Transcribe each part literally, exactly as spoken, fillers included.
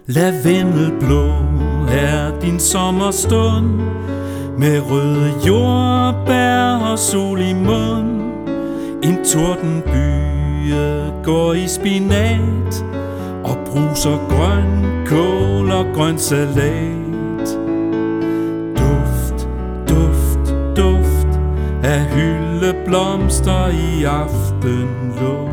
Lavendelblå er din sommerstund, med røde jordbær og sol i mund. En tordenbye går i spinat og bruser grønkål og grøn salat. Duft, duft, duft af hyldeblomster i aftenluft.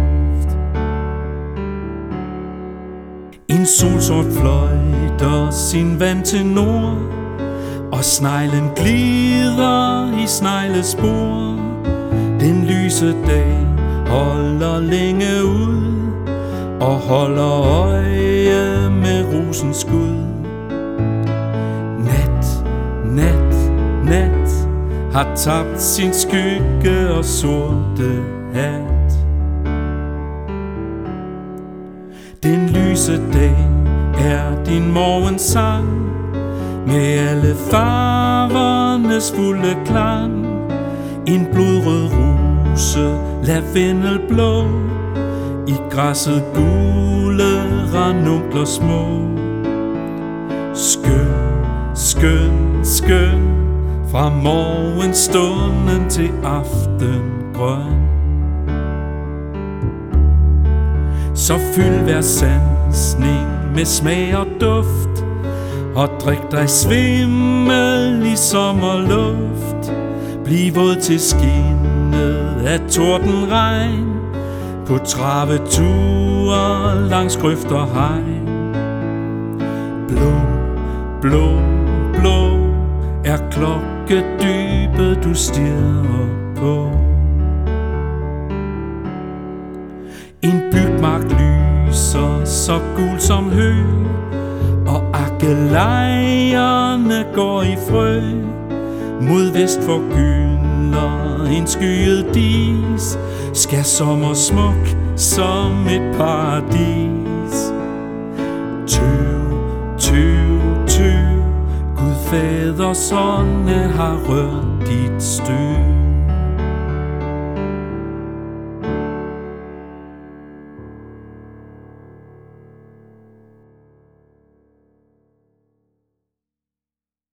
En solsort fløjter sin vand til nord, og sneglen glider i sneglespor. Den lyse dag holder længe ud og holder øje med rosens skud. Nat, nat, nat har tabt sin skygge og sorte hat. Den lyse dag er din morgensang, med alle farvernes fulde klang. En blodrød rose, lavendelblå, i græsset gule ranunkler små. Skøn, skøn, skøn, fra morgenstunden til aftengrøn. Så fyld hver sansning med smag og duft, og drik dig svimmel i sommerluft. Bliv våd til skinnet af tordenregn, på traveture langs grøft og hegn. Blå, blå, blå er klokkedybet du stirrer på. En bygmark lyser så gul som hø, og akkelejerne går i frø. Mod vest forgylder en skyet dis, skal sommer smuk som et paradis. Tøv, tøv, tøv, Gud faders ånde har rørt dit støv.